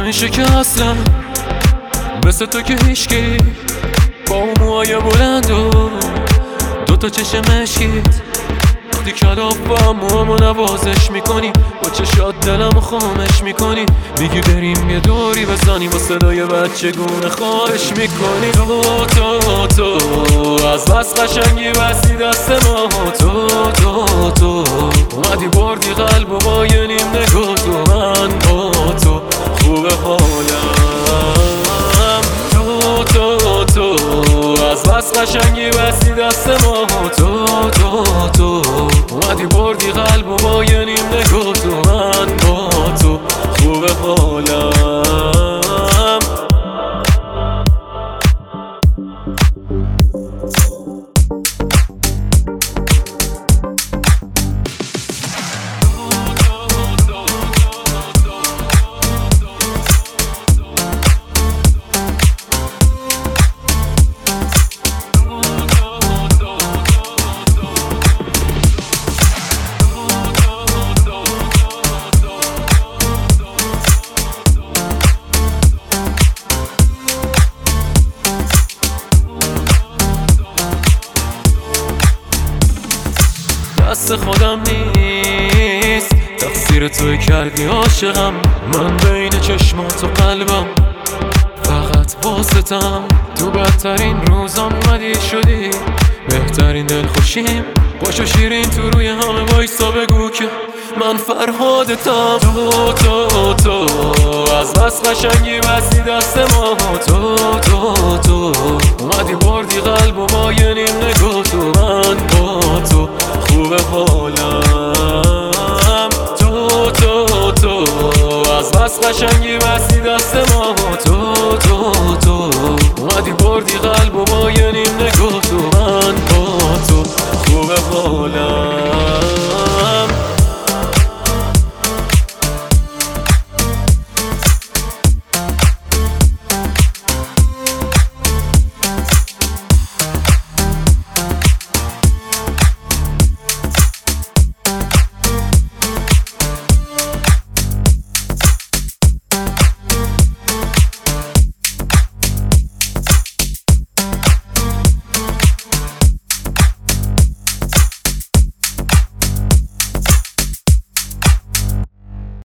نمیشه که اصلا مثل تو که هیچکی، با موهای بلند و دوتا چشم مشکیت، وقتی کلاف با هم موامو نوازش میکنی، با چشات دلمو خامش میکنی، میگی بریم یه دوری بزنیم با صدای بچگونه خواهش میکنی. تو از بس قشنگی بستی دست ما، تو اومدی بردی قلب و با یه نیم نگاه تو، من با تو خوب حالم. تو از بس قشنگی بستی دست ما، تو اومدی بردی قلب و با یه نیم نگاه تو، من با تو خوب حالم. دست خودم نیست، تقصیر توی کردی عاشقم، من بین چشمات و قلبم فقط واسطم. تو بدترین روزم اومدی شدی بهترین دلخوشیم، باشو شیرین تو روی همه وایسا بگو که من فرهادتم. تو از بس قشنگی بستی دست ما،